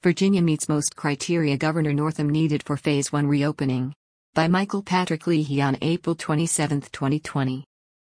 Virginia meets most criteria Governor Northam needed for Phase 1 reopening. By Michael Patrick Leahy on April 27, 2020.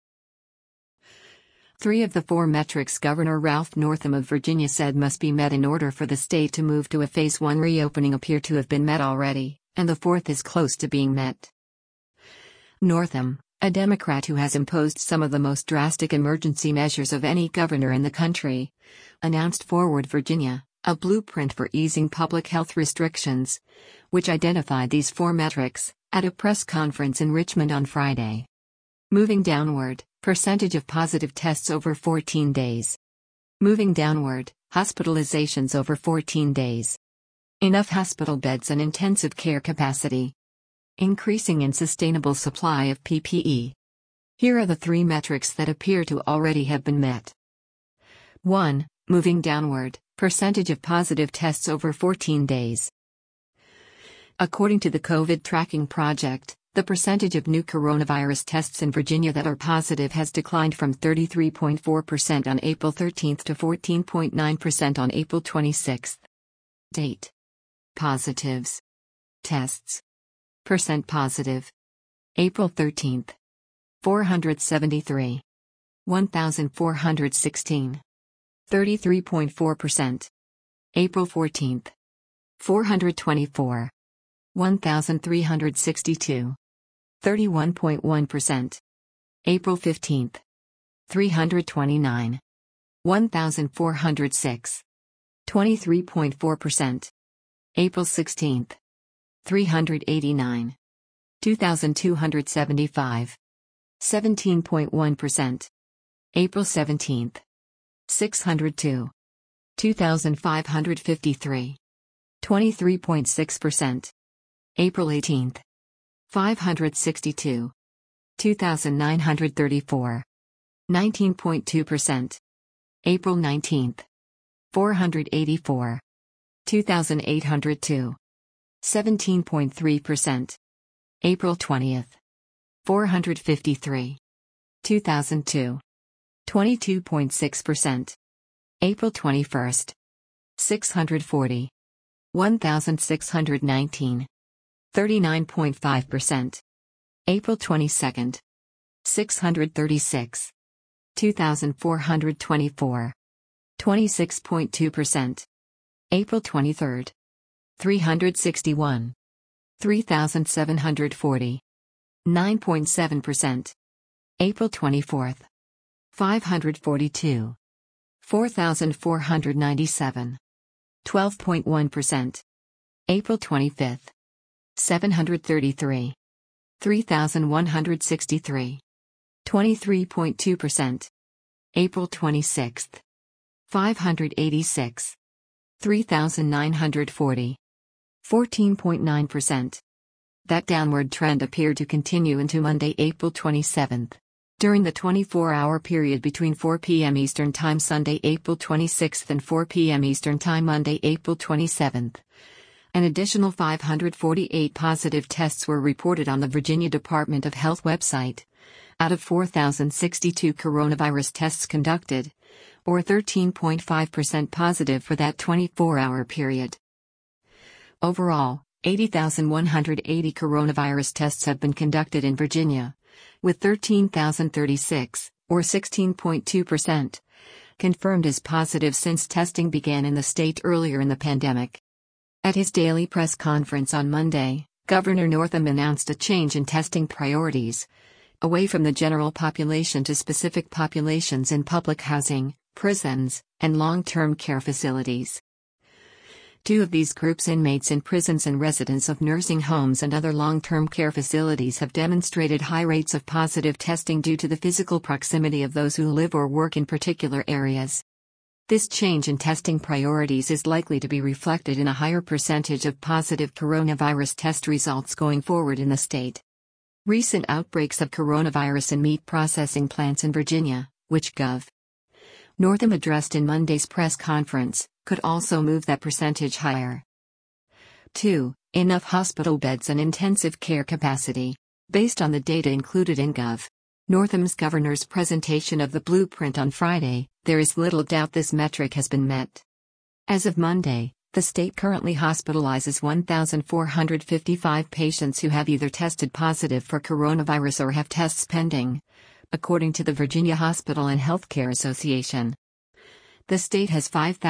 3 of the 4 metrics Governor Ralph Northam of Virginia said must be met in order for the state to move to a Phase 1 reopening appear to have been met already, and the 4th is close to being met. Northam, a Democrat who has imposed some of the most drastic emergency measures of any governor in the country, announced Forward Virginia, a blueprint for easing public health restrictions, which identified these 4 metrics, at a press conference in Richmond on Friday. Moving downward, percentage of positive tests over 14 days. Moving downward, hospitalizations over 14 days. Enough hospital beds and intensive care capacity. Increasing and sustainable supply of PPE. Here are the 3 metrics that appear to already have been met. 1. Moving downward, percentage of positive tests over 14 days. According to the COVID Tracking Project, the percentage of new coronavirus tests in Virginia that are positive has declined from 33.4% on April 13 to 14.9% on April 26. Date. Positives. Tests. Percent positive. April 13. 473. 1,416. 33.4%. April 14. 424. 1,362. 31.1%. April 15. 329. 1,406. 23.4%. April 16. 389. 2,275. 17.1%. April 17. 602. 2,553. 23.6%. April 18. 562. 2,934. 19.2%. April 19. 484. 2,802. 17.3%. April 20. 453. 2002. 22.6%. April 21. 640. 1,619. 39.5%. April 22. 636. 2,424. 26.2%. April 23. 361. 3,740. 9.7%. April 24. 542. 4,497. 12.1%. April 25. 733. 3,163. 23.2%. April 26. 586. 3,940. 14.9%. That downward trend appeared to continue into Monday, April 27. During the 24-hour period between 4 p.m. Eastern Time Sunday, April 26 and 4 p.m. Eastern Time Monday, April 27, an additional 548 positive tests were reported on the Virginia Department of Health website, out of 4,062 coronavirus tests conducted, or 13.5% positive for that 24-hour period. Overall, 80,180 coronavirus tests have been conducted in Virginia, with 13,036, or 16.2%, confirmed as positive since testing began in the state earlier in the pandemic. At his daily press conference on Monday, Governor Northam announced a change in testing priorities, away from the general population to specific populations in public housing, prisons, and long-term care facilities. 2 of these groups, inmates in prisons and residents of nursing homes and other long-term care facilities, have demonstrated high rates of positive testing due to the physical proximity of those who live or work in particular areas. This change in testing priorities is likely to be reflected in a higher percentage of positive coronavirus test results going forward in the state. Recent outbreaks of coronavirus in meat processing plants in Virginia, which Gov. Northam addressed in Monday's press conference, could also move that percentage higher. 2. Enough hospital beds and intensive care capacity. Based on the data included in Gov. Northam's governor's presentation of the blueprint on Friday, there is little doubt this metric has been met. As of Monday, The state currently hospitalizes 1,455 patients who have either tested positive for coronavirus or have tests pending, according to the Virginia Hospital and Healthcare Association. The state has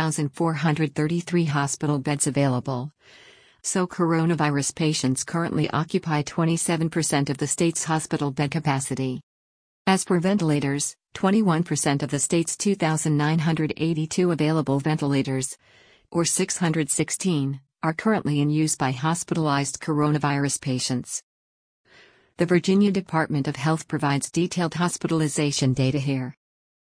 5,433 hospital beds available, so coronavirus patients currently occupy 27% of the state's hospital bed capacity. As for ventilators, 21% of the state's 2,982 available ventilators, or 616, are currently in use by hospitalized coronavirus patients. The Virginia Department of Health provides detailed hospitalization data here.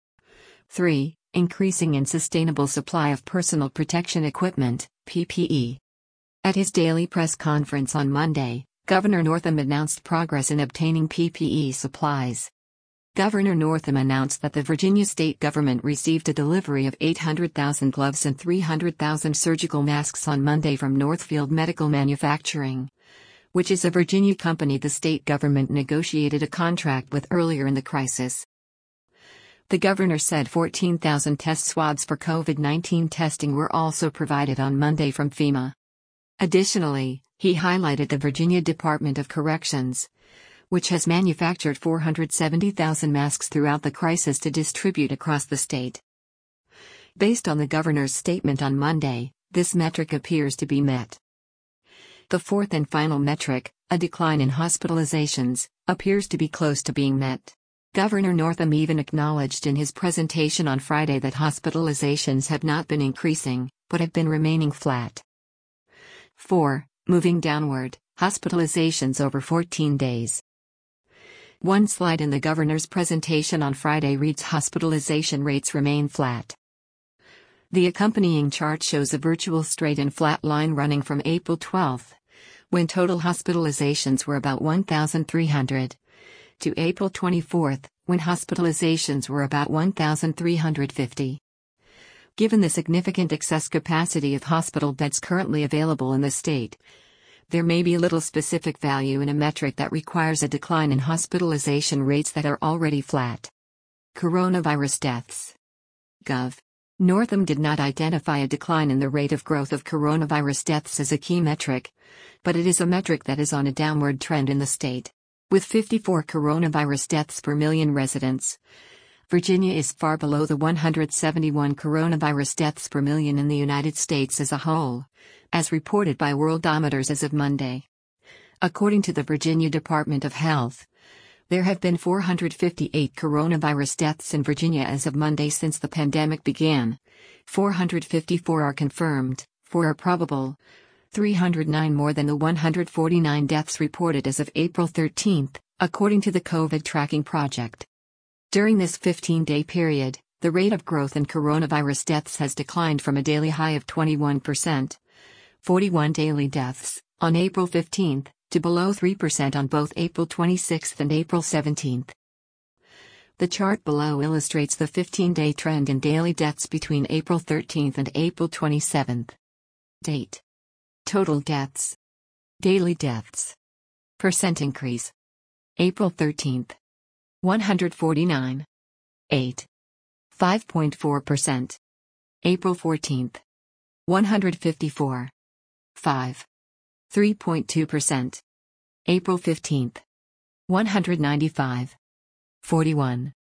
3. Increasing and sustainable supply of personal protection equipment, PPE. At his daily press conference on Monday, Governor Northam announced progress in obtaining PPE supplies. Governor Northam announced that the Virginia state government received a delivery of 800,000 gloves and 300,000 surgical masks on Monday from Northfield Medical Manufacturing, which is a Virginia company the state government negotiated a contract with earlier in the crisis. The governor said 14,000 test swabs for COVID-19 testing were also provided on Monday from FEMA. Additionally, he highlighted the Virginia Department of Corrections, which has manufactured 470,000 masks throughout the crisis to distribute across the state. Based on the governor's statement on Monday, this metric appears to be met. The fourth and final metric, a decline in hospitalizations, appears to be close to being met. Governor Northam even acknowledged in his presentation on Friday that hospitalizations have not been increasing, but have been remaining flat. 4. Moving downward, hospitalizations over 14 days. One slide in the governor's presentation on Friday reads hospitalization rates remain flat. The accompanying chart shows a virtual straight and flat line running from April 12, when total hospitalizations were about 1,300, to April 24, when hospitalizations were about 1,350. Given the significant excess capacity of hospital beds currently available in the state, there may be little specific value in a metric that requires a decline in hospitalization rates that are already flat. Coronavirus deaths. Gov. Northam did not identify a decline in the rate of growth of coronavirus deaths as a key metric, but it is a metric that is on a downward trend in the state. With 54 coronavirus deaths per million residents, Virginia is far below the 171 coronavirus deaths per million in the United States as a whole, as reported by Worldometers as of Monday. According to the Virginia Department of Health, there have been 458 coronavirus deaths in Virginia as of Monday since the pandemic began. 454 are confirmed, 4 are probable, 309 more than the 149 deaths reported as of April 13, according to the COVID Tracking Project. During this 15-day period, the rate of growth in coronavirus deaths has declined from a daily high of 21%, 41 daily deaths, on April 15, to below 3% on both April 26 and April 17. The chart below illustrates the 15-day trend in daily deaths between April 13 and April 27. Date. Total deaths. Daily deaths. Percent increase. April 13. 149. 8. 5.4%. April 14. 154. 5. 3.2%. April 15. 195. 41.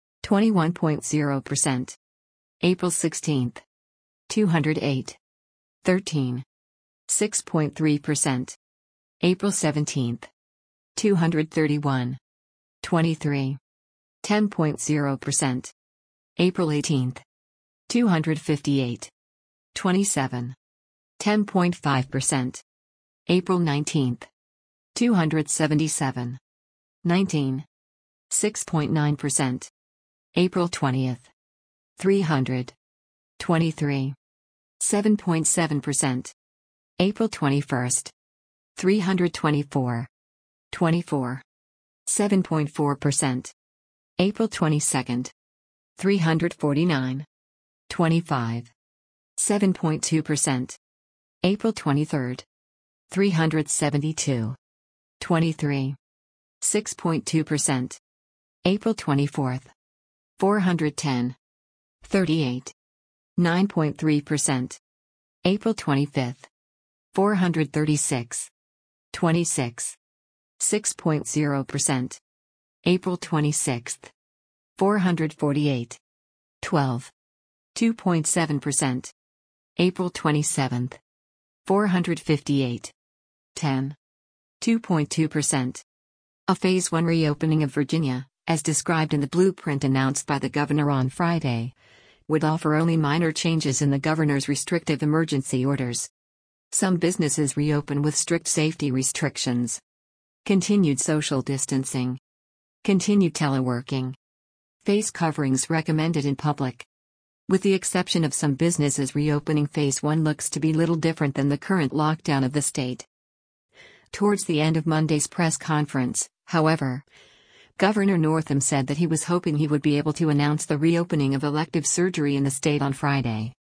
21.0%. April 16. 208. 13. 6.3%. April 17. 231. 23. 10.0%. April 18. 258. 27. 10.5%. April 19. 277. 19. 6.9%. April 20. 300. 23. 7.7%. April 21. 324. 24. 7.4%. April 22. 349. 25. 7.2%. April 23. 372. 23. 6.2%. April 24. 410. 38. 9.3%. April 25th. 436. 26. 6.0%. April 26th. 448. 12. 2.7%. April 27th. 458. 10. 2.2%. A Phase 1 reopening of Virginia, as described in the blueprint announced by the governor on Friday, would offer only minor changes in the governor's restrictive emergency orders. Some businesses reopen with strict safety restrictions. Continued social distancing. Continued teleworking. Face coverings recommended in public. With the exception of some businesses reopening, Phase 1 looks to be little different than the current lockdown of the state. Towards the end of Monday's press conference, however, Governor Northam said that he was hoping he would be able to announce the reopening of elective surgery in the state on Friday.